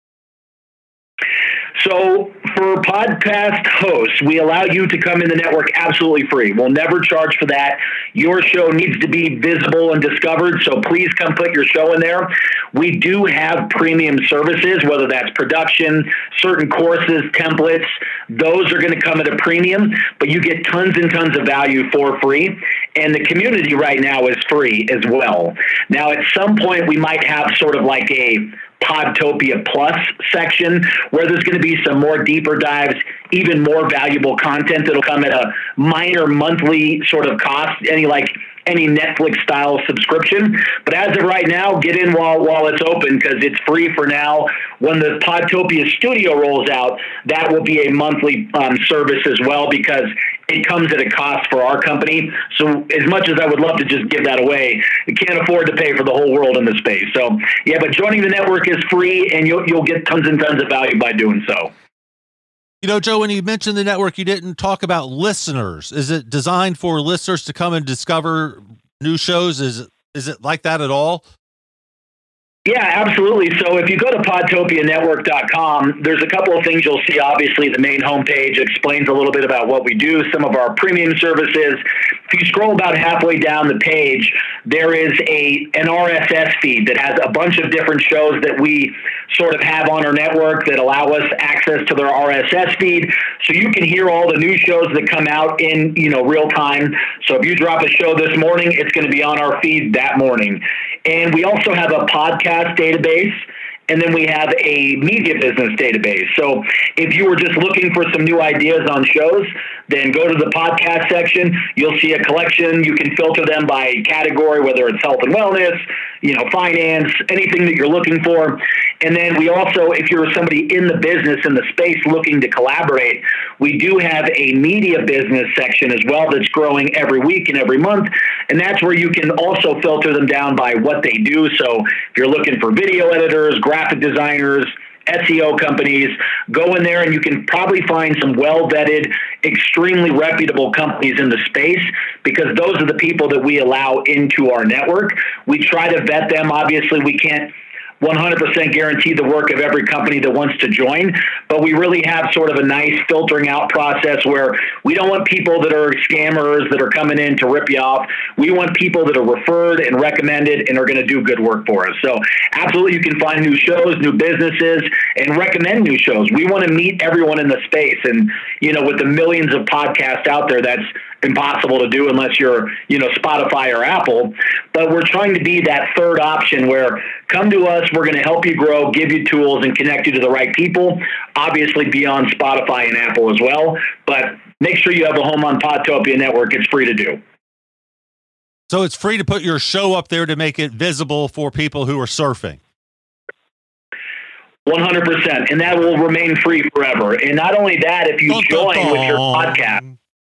Speaker 4: So for podcast hosts, we allow you to come in the network absolutely free. We'll never charge for that. Your show needs to be visible and discovered, so please come put your show in there. We do have premium services, whether that's production, certain courses, templates. Those are going to come at a premium, but you get tons and tons of value for free. And the community right now is free as well. Now, at some point, we might have sort of like a Podtopia Plus section where there's going to be some more deeper dives, even more valuable content that'll come at a minor monthly sort of cost, any like any Netflix style subscription. But as of right now, get in while while it's open because it's free for now. When the Podtopia Studio rolls out, that will be a monthly um, service as well because it comes at a cost for our company. So as much as I would love to just give that away, I can't afford to pay for the whole world in the space. So yeah, but joining the network is free and you'll, you'll get tons and tons of value by doing so.
Speaker 2: You know, Joe, when you mentioned the network, you didn't talk about listeners. Is it designed for listeners to come and discover new shows? Is it, is it like that at all?
Speaker 4: Yeah, absolutely. So if you go to podtopia network dot com, there's a couple of things you'll see. Obviously, the main homepage explains a little bit about what we do, some of our premium services. If you scroll about halfway down the page, there is a an R S S feed that has a bunch of different shows that we sort of have on our network that allow us access to their R S S feed. So you can hear all the new shows that come out in, you know, real time. So if you drop a show this morning, it's going to be on our feed that morning. And we also have a podcast database, and then we have a media business database. So if you were just looking for some new ideas on shows, then go to the podcast section. You'll see a collection. You can filter them by category, whether it's health and wellness, you know, finance, anything that you're looking for. And then we also, if you're somebody in the business, in the space looking to collaborate, we do have a media business section as well that's growing every week and every month. And that's where you can also filter them down by what they do. So if you're looking for video editors, graphic designers, S E O companies, go in there and you can probably find some well-vetted, extremely reputable companies in the space because those are the people that we allow into our network. We try to vet them. Obviously, we can't one hundred percent guarantee the work of every company that wants to join, but we really have sort of a nice filtering out process where we don't want people that are scammers that are coming in to rip you off. We want people that are referred and recommended and are going to do good work for us. So absolutely, you can find new shows, new businesses, and recommend new shows. We want to meet everyone in the space. And, you know, with the millions of podcasts out there, that's impossible to do unless you're, you know, Spotify or Apple. But we're trying to be that third option where come to us, we're going to help you grow, give you tools, and connect you to the right people. Obviously beyond Spotify and Apple as well. But make sure you have a home on Podtopia Network. It's free to do.
Speaker 2: So it's free to put your show up there to make it visible for people who are surfing.
Speaker 4: one hundred percent. And that will remain free forever. And not only that, if you join with your podcast.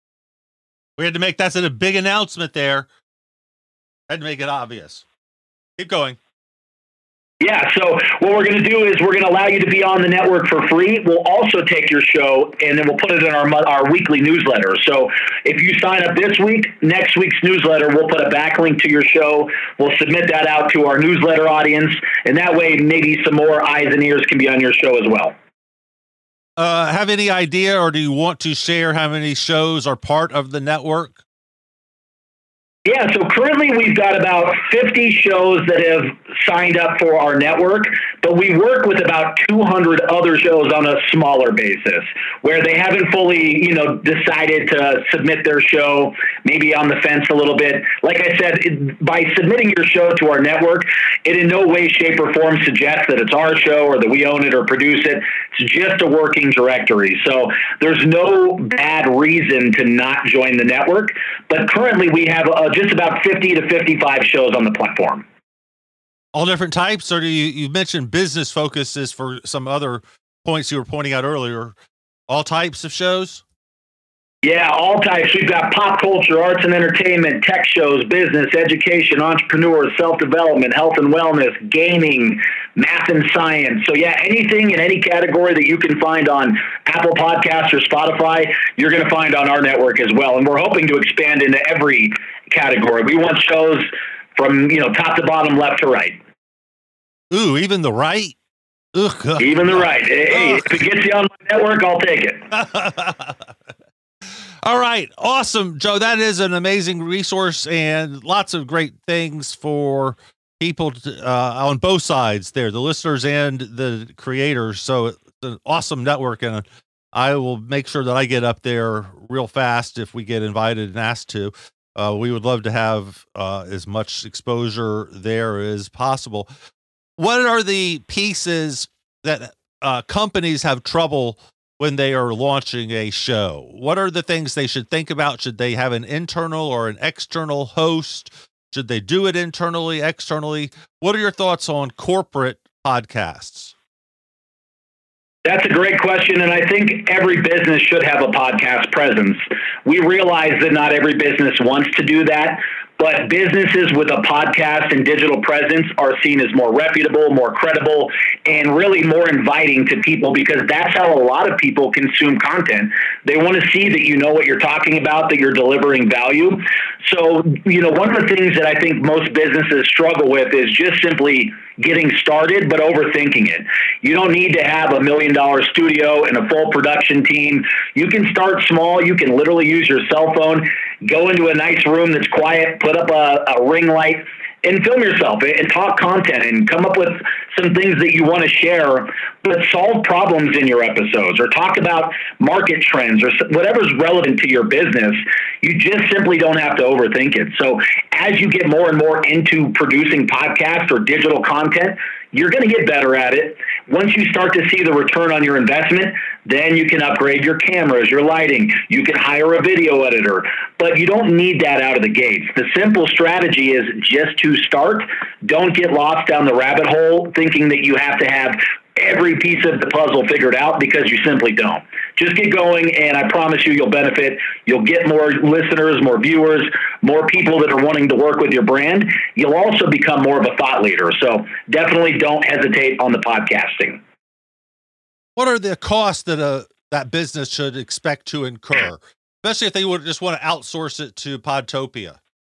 Speaker 2: We had to make that's a big announcement there. Had to make it obvious. Keep going.
Speaker 4: Yeah, so what we're going to do is we're going to allow you to be on the network for free. We'll also take your show and then we'll put it in our our weekly newsletter. So if you sign up this week, next week's newsletter, we'll put a backlink to your show. We'll submit that out to our newsletter audience, and that way maybe some more eyes and ears can be on your show as well.
Speaker 2: Uh, have any idea, or do you want to share how many shows are part of the network?
Speaker 4: Yeah, so currently we've got about fifty shows that have signed up for our network, but we work with about two hundred other shows on a smaller basis where they haven't fully, you know, decided to submit their show, maybe on the fence a little bit. Like I said, it, by submitting your show to our network, it in no way, shape, or form suggests that it's our show or that we own it or produce it. It's just a working directory. So there's no bad reason to not join the network, but currently we have a just about fifty to fifty-five shows on the platform.
Speaker 2: All different types, or do you, you mentioned business focuses for some other points you were pointing out earlier? All types of shows?
Speaker 4: Yeah, all types. We've got pop culture, arts and entertainment, tech shows, business, education, entrepreneurs, self-development, health and wellness, gaming, math and science. So yeah, anything in any category that you can find on Apple Podcasts or Spotify, you're going to find on our network as well. And we're hoping to expand into every category. We want shows from, you know, top to bottom, left to right.
Speaker 2: Ooh, even the right? Ugh.
Speaker 4: Even the right. Hey, if it gets you on my network, I'll take it.
Speaker 2: All right. Awesome, Joe. That is an amazing resource and lots of great things for people to, uh, on both sides there, the listeners and the creators. So it's an awesome network, and I will make sure that I get up there real fast if we get invited and asked to. Uh, we would love to have uh, as much exposure there as possible. What are the pieces that uh, companies have trouble when they are launching a show? What are the things they should think about? Should they have an internal or an external host? Should they do it internally, externally? What are your thoughts on corporate podcasts?
Speaker 4: That's a great question, and I think every business should have a podcast presence. We realize that not every business wants to do that, but businesses with a podcast and digital presence are seen as more reputable, more credible, and really more inviting to people, because that's how a lot of people consume content. They want to see that you know what you're talking about, that you're delivering value. So, you know, one of the things that I think most businesses struggle with is just simply getting started, but overthinking it. You don't need to have a million dollar studio and a full production team. You can start small. You can literally use your cell phone, go into a nice room that's quiet, put up a, a ring light, and film yourself and talk content and come up with some things that you want to share, but solve problems in your episodes or talk about market trends or whatever's relevant to your business. You just simply don't have to overthink it. So as you get more and more into producing podcasts or digital content, you're going to get better at it. Once you start to see the return on your investment, then you can upgrade your cameras, your lighting. You can hire a video editor, but you don't need that out of the gates. The simple strategy is just to start. Don't get lost down the rabbit hole thinking that you have to have every piece of the puzzle figured out, because you simply don't. Just get going, and I promise you, you'll benefit. You'll get more listeners, more viewers, more people that are wanting to work with your brand. You'll also become more of a thought leader. So definitely don't hesitate on the podcasting.
Speaker 2: What are the costs that a that business should expect to incur, especially if they would just want to outsource it to Podtopia?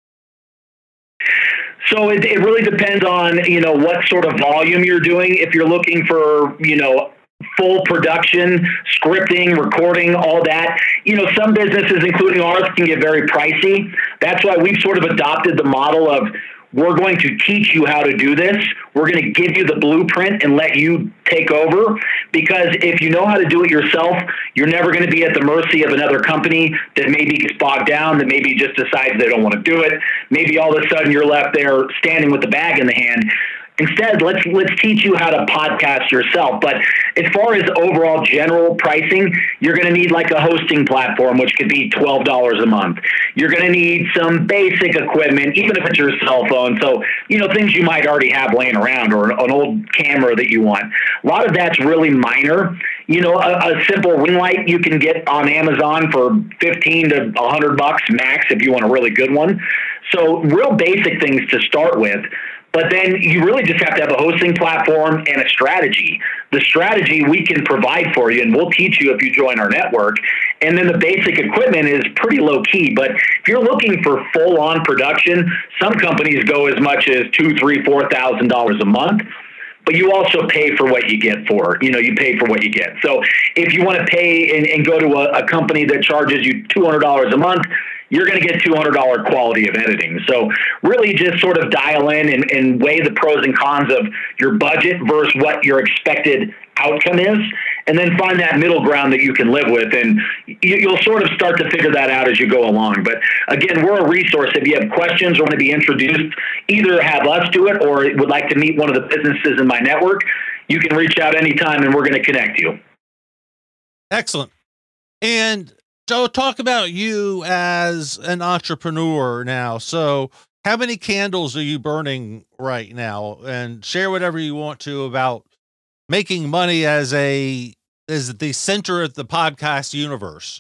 Speaker 4: So it, it really depends on, you know, what sort of volume you're doing. If you're looking for, you know, full production, scripting, recording, all that, you know, some businesses, including ours, can get very pricey. That's why we've sort of adopted the model of, we're going to teach you how to do this. We're going to give you the blueprint and let you take over, because if you know how to do it yourself, you're never going to be at the mercy of another company that maybe gets bogged down, that maybe just decides they don't want to do it. Maybe all of a sudden you're left there standing with the bag in the hand. Instead, let's let's teach you how to podcast yourself. But as far as overall general pricing, you're going to need like a hosting platform, which could be twelve dollars a month. You're going to need some basic equipment, even if it's your cell phone. So, you know, things you might already have laying around, or an old camera that you want. A lot of that's really minor. You know, a, a simple ring light you can get on Amazon for fifteen to a hundred bucks max if you want a really good one. So real basic things to start with. But then you really just have to have a hosting platform and a strategy. The strategy we can provide for you, and we'll teach you if you join our network. And then the basic equipment is pretty low key. But if you're looking for full on production, some companies go as much as two, three, four thousand dollars a month. But you also pay for what you get for, you know, you pay for what you get. So if you want to pay and, and go to a, a company that charges you two hundred dollars a month, you're going to get two hundred dollars quality of editing. So really just sort of dial in and, and weigh the pros and cons of your budget versus what your expected outcome is, and then find that middle ground that you can live with. And you, you'll sort of start to figure that out as you go along. But again, we're a resource. If you have questions or want to be introduced, either have us do it or would like to meet one of the businesses in my network, you can reach out anytime and we're going to connect you.
Speaker 2: Excellent. And so talk about you as an entrepreneur now. So how many candles are you burning right now? And share whatever you want to about making money as a as the center of the podcast universe.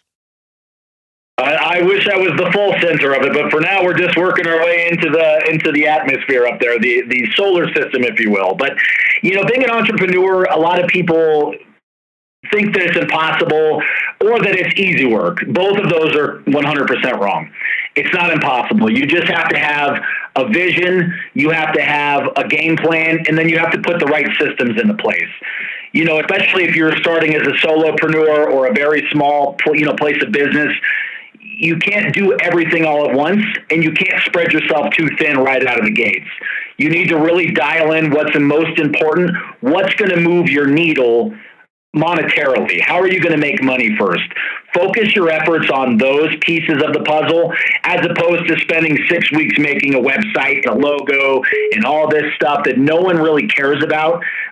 Speaker 4: I, I wish I was the full center of it, but for now we're just working our way into the into the atmosphere up there, the the solar system, if you will. But you know, being an entrepreneur, a lot of people think that it's impossible or that it's easy work. Both of those are one hundred percent wrong. It's not impossible. You just have to have a vision, you have to have a game plan, and then you have to put the right systems into place. You know, especially if you're starting as a solopreneur or a very small, you know, place of business, you can't do everything all at once, and you can't spread yourself too thin right out of the gates. You need to really dial in what's the most important, what's going to move your needle monetarily. How are you going to make money first? Focus your efforts on those pieces of the puzzle as opposed to spending six weeks making a website and a logo and all this stuff that no one really cares about.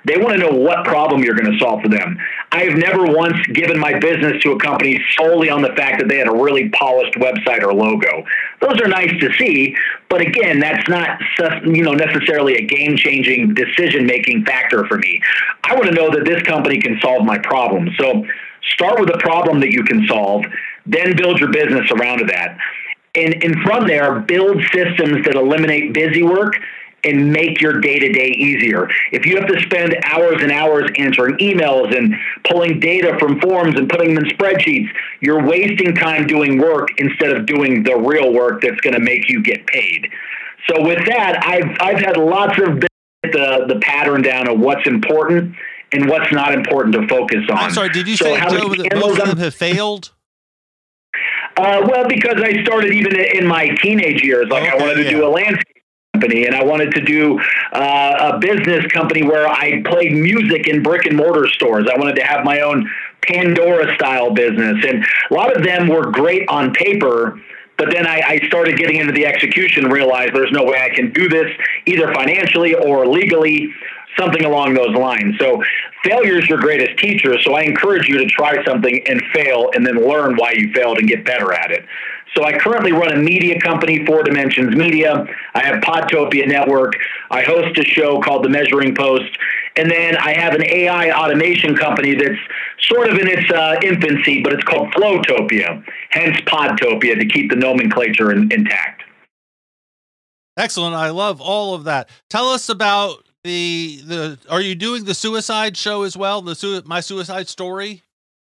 Speaker 4: They want to know what problem you're going to solve for them. I've never once given my business to a company solely on the fact that they had a really polished website or logo. Those are nice to see, but again, that's not, you know, necessarily a game-changing decision-making factor for me. I want to know that this company can solve my problem. So start with a problem that you can solve, then build your business around that. And, and from there, build systems that eliminate busy work and make your day-to-day easier. If you have to spend hours and hours answering emails and pulling data from forms and putting them in spreadsheets, you're wasting time doing work instead of doing the real work that's going to make you get paid. So with that, I've I've had lots of the the pattern down of what's important and what's not important to focus on.
Speaker 2: I'm sorry, did you
Speaker 4: so
Speaker 2: say, Joe, that most of them have failed?
Speaker 4: Uh, well, because I started even in my teenage years. Like okay, I wanted to yeah. do a landscape company, and I wanted to do uh, a business company where I played music in brick and mortar stores. I wanted to have my own Pandora style business, and a lot of them were great on paper. But then I, I started getting into the execution and realized there's no way I can do this either financially or legally, something along those lines. So failure is your greatest teacher. So I encourage you to try something and fail and then learn why you failed and get better at it. So I currently run a media company, Four Dimensions Media. I have Podtopia Network. I host a show called The Measuring Post. And then I have an A I automation company that's sort of in its uh, infancy, but it's called Flowtopia, hence Podtopia, to keep the nomenclature in, intact.
Speaker 2: Excellent. I love all of that. Tell us about the, the are you doing the suicide show as well? The su- My Suicide Story?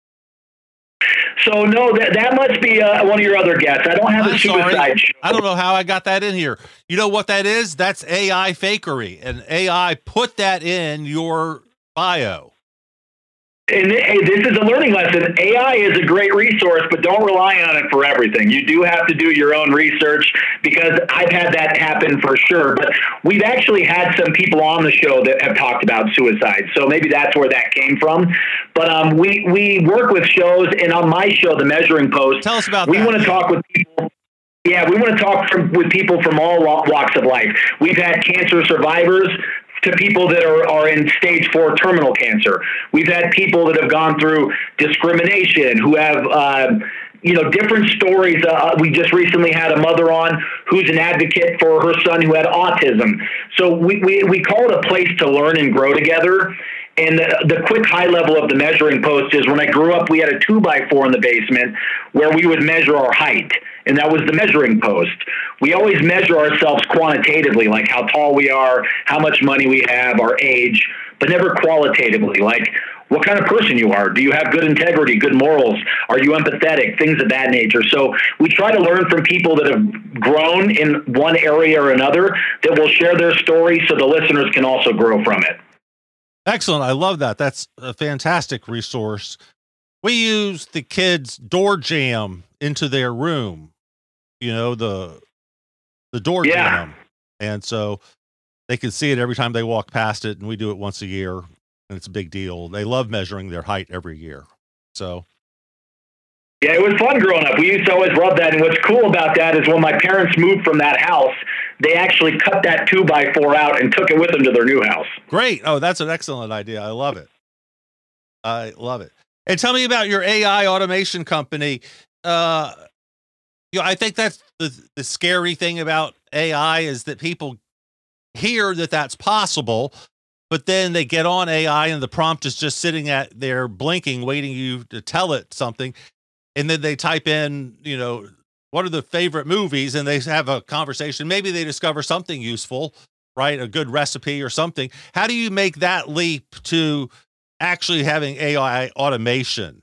Speaker 4: So no, that that must be uh, one of your other guests. I don't have
Speaker 2: I'm
Speaker 4: a suicide
Speaker 2: sorry.
Speaker 4: show.
Speaker 2: I don't know how I got that in here. You know what that is? That's A I fakery, and A I put that in your bio.
Speaker 4: And hey, this is a learning lesson. A I is a great resource, but don't rely on it for everything. You do have to do your own research, because I've had that happen for sure. But we've actually had some people on the show that have talked about suicide, so maybe that's where that came from. But um, we we work with shows, and on my show, The Measuring Post,
Speaker 2: tell us about
Speaker 4: we
Speaker 2: that.
Speaker 4: want to talk with people. Yeah, we want to talk from, with people from all walks of life. We've had cancer survivors to people that are, are in stage four terminal cancer. We've had people that have gone through discrimination, who have, uh, you know, different stories. Uh, we just recently had a mother on who's an advocate for her son who had autism. So we, we, we call it a place to learn and grow together. And the, the quick high level of The Measuring Post is, when I grew up, we had a two by four in the basement where we would measure our height. And that was the measuring post. We always measure ourselves quantitatively, like how tall we are, how much money we have, our age, but never qualitatively, like what kind of person you are. Do you have good integrity, good morals? Are you empathetic? Things of that nature. So we try to learn from people that have grown in one area or another, that will share their story so the listeners can also grow from it.
Speaker 2: Excellent. I love that. That's a fantastic resource. We use the kids' door jam into their room. You know, the the door
Speaker 4: yeah.
Speaker 2: jam. And so they can see it every time they walk past it, and we do it once a year, and it's a big deal. They love measuring their height every year. So
Speaker 4: yeah, it was fun growing up. We used to always rub that. And what's cool about that is, when my parents moved from that house, they actually cut that two by four out and took it with them to their new house.
Speaker 2: Great. Oh, that's an excellent idea. I love it. I love it. And tell me about your A I automation company. Uh, you know, I think that's the, the scary thing about A I, is that people hear that that's possible, but then they get on A I and the prompt is just sitting at there blinking, waiting you to tell it something. And then they type in, you know, what are the favorite movies, and they have a conversation. Maybe they discover something useful, right? A good recipe or something. How do you make that leap to actually having A I automation?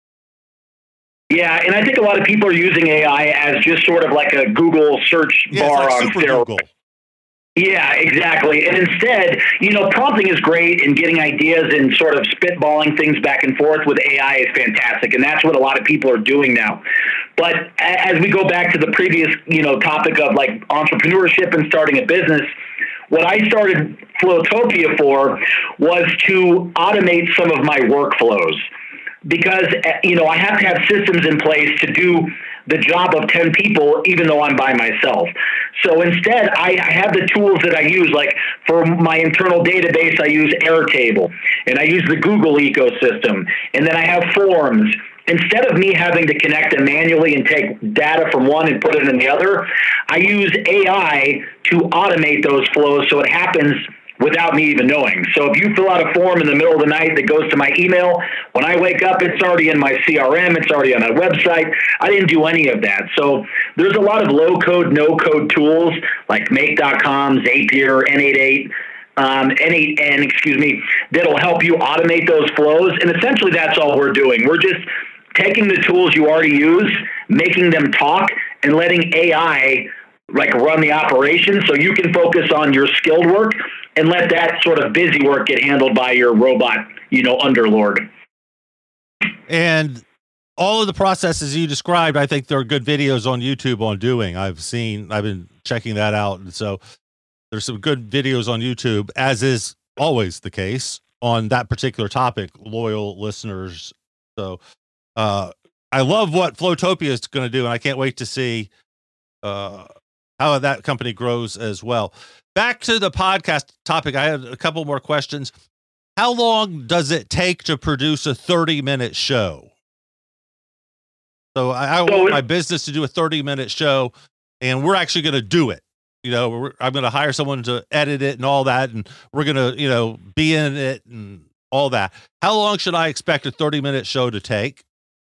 Speaker 4: Yeah, and I think a lot of people are using A I as just sort of like a Google search
Speaker 2: yeah,
Speaker 4: bar
Speaker 2: it's like
Speaker 4: on
Speaker 2: Super
Speaker 4: steroids.
Speaker 2: Google.
Speaker 4: Yeah, exactly. And instead, you know, prompting is great, and getting ideas and sort of spitballing things back and forth with A I is fantastic. And that's what a lot of people are doing now. But as we go back to the previous, you know, topic of like entrepreneurship and starting a business, what I started Flowtopia for was to automate some of my workflows. Because, you know, I have to have systems in place to do the job of ten people, even though I'm by myself. So instead, I, I have the tools that I use, like for my internal database, I use Airtable, and I use the Google ecosystem, and then I have forms. Instead of me having to connect them manually and take data from one and put it in the other, I use A I to automate those flows so it happens without me even knowing. So if you fill out a form in the middle of the night that goes to my email, when I wake up, it's already in my C R M, it's already on my website. I didn't do any of that. So there's a lot of low-code, no-code tools like make dot com, Zapier, N eighty-eight, Um, N eight N, excuse me, that'll help you automate those flows. And essentially that's all we're doing. We're just taking the tools you already use, making them talk, and letting A I like run the operation so you can focus on your skilled work and let that sort of busy work get handled by your robot, you know, underlord.
Speaker 2: And all of the processes you described, I think there are good videos on YouTube on doing. I've seen, I've been checking that out. And so there's some good videos on YouTube, as is always the case on that particular topic, loyal listeners. So uh, I love what Flowtopia is going to do, and I can't wait to see uh, how that company grows as well. Back to the podcast topic, I have a couple more questions. How long does it take to produce a thirty minute show? So I, I want my business to do a thirty minute show, and we're actually going to do it. You know, we're, I'm going to hire someone to edit it and all that, and we're going to, you know, be in it and all that. How long should I expect a thirty minute show to take?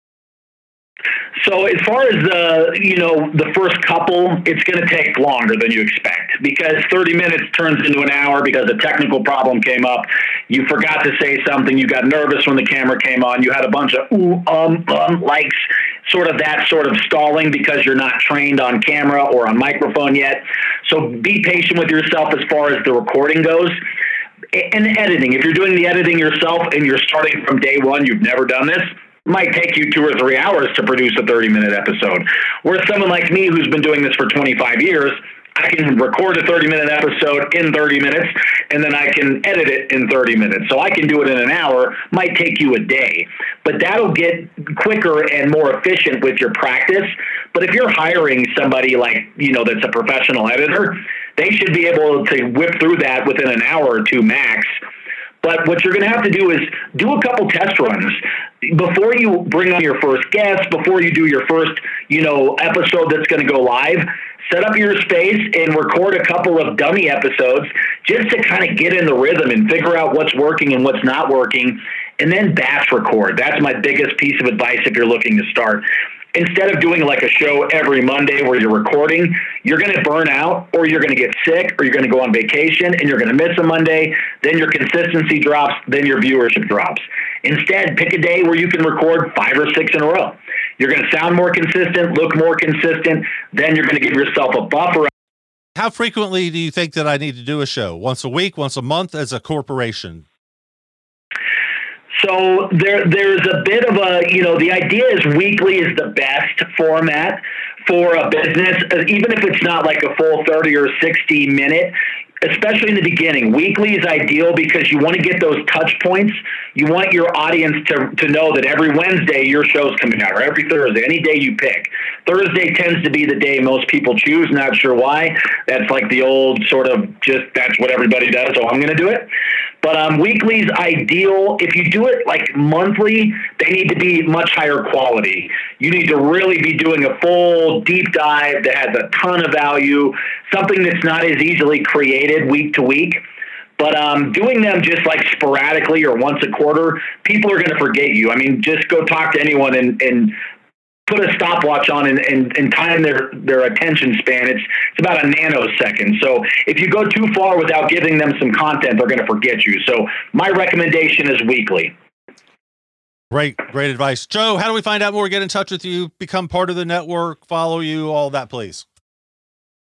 Speaker 4: So as far as the, you know, the first couple, it's going to take longer than you expect, because thirty minutes turns into an hour because a technical problem came up. You forgot to say something. You got nervous when the camera came on. You had a bunch of ooh, um, um, likes, sort of that sort of stalling because you're not trained on camera or on microphone yet. So be patient with yourself as far as the recording goes. And editing, if you're doing the editing yourself and you're starting from day one, you've never done this, might take you two or three hours to produce a thirty minute episode. Whereas someone like me who's been doing this for twenty-five years, I can record a thirty minute episode in thirty minutes, and then I can edit it in thirty minutes. So I can do it in an hour, might take you a day, but that'll get quicker and more efficient with your practice. But if you're hiring somebody like, you know, that's a professional editor, they should be able to whip through that within an hour or two max. But what you're going to have to do is do a couple test runs before you bring on your first guest, before you do your first, you know, episode that's going to go live. Set up your space and record a couple of dummy episodes just to kind of get in the rhythm and figure out what's working and what's not working, and then batch record. That's my biggest piece of advice if you're looking to start. Instead of doing like a show every Monday where you're recording, you're going to burn out, or you're going to get sick, or you're going to go on vacation and you're going to miss a Monday. Then your consistency drops, then your viewership drops. Instead, pick a day where you can record five or six in a row. You're going to sound more consistent, look more consistent. Then you're going to give yourself a buffer.
Speaker 2: How frequently do you think that I need to do a show? Once a week, once a month as a corporation?
Speaker 4: So there, there's a bit of a, you know, the idea is weekly is the best format for a business, even if it's not like a full thirty or sixty minute, especially in the beginning. Weekly is ideal because you want to get those touch points. You want your audience to, to know that every Wednesday your show's coming out, or every Thursday, any day you pick. Thursday tends to be the day most people choose. Not sure why. That's like the old sort of just, that's what everybody does, so I'm going to do it. But um, weekly is ideal. If you do it like monthly, they need to be much higher quality. You need to really be doing a full deep dive that has a ton of value, something that's not as easily created week to week. But um, doing them just like sporadically or once a quarter, people are going to forget you. I mean, just go talk to anyone and, and put a stopwatch on and, and, and time their, their attention span. It's, it's about a nanosecond. So if you go too far without giving them some content, they're going to forget you. So my recommendation is weekly.
Speaker 2: Great, great advice. Joe, how do we find out more, get in touch with you, become part of the network, follow you, all that, please?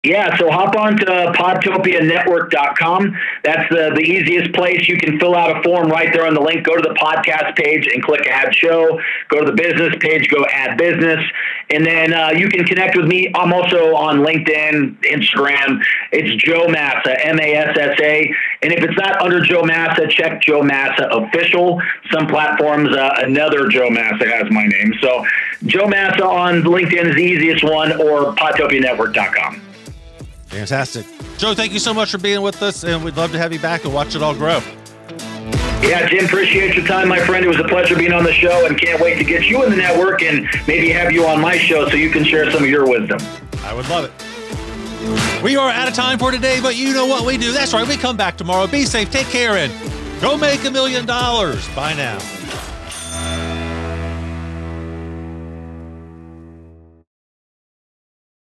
Speaker 4: Yeah, so hop on to podtopia network dot com. That's the, the easiest place. You can fill out a form right there on the link. Go to the podcast page and click Add Show. Go to the business page, go Add Business. And then uh, you can connect with me. I'm also on LinkedIn, Instagram. It's Joe Massa, M A S S A. And if it's not under Joe Massa, check Joe Massa Official. Some platforms, uh, another Joe Massa has my name. So Joe Massa on LinkedIn is the easiest one, or podtopia network dot com.
Speaker 2: Fantastic. Joe, thank you so much for being with us, and we'd love to have you back and watch it all grow.
Speaker 4: Yeah, Jim, appreciate your time, my friend. It was a pleasure being on the show, and can't wait to get you in the network and maybe have you on my show so you can share some of your wisdom.
Speaker 2: I would love it. We are out of time for today, but you know what we do. That's right. We come back tomorrow. Be safe. Take care, and go make a million dollars. Bye now.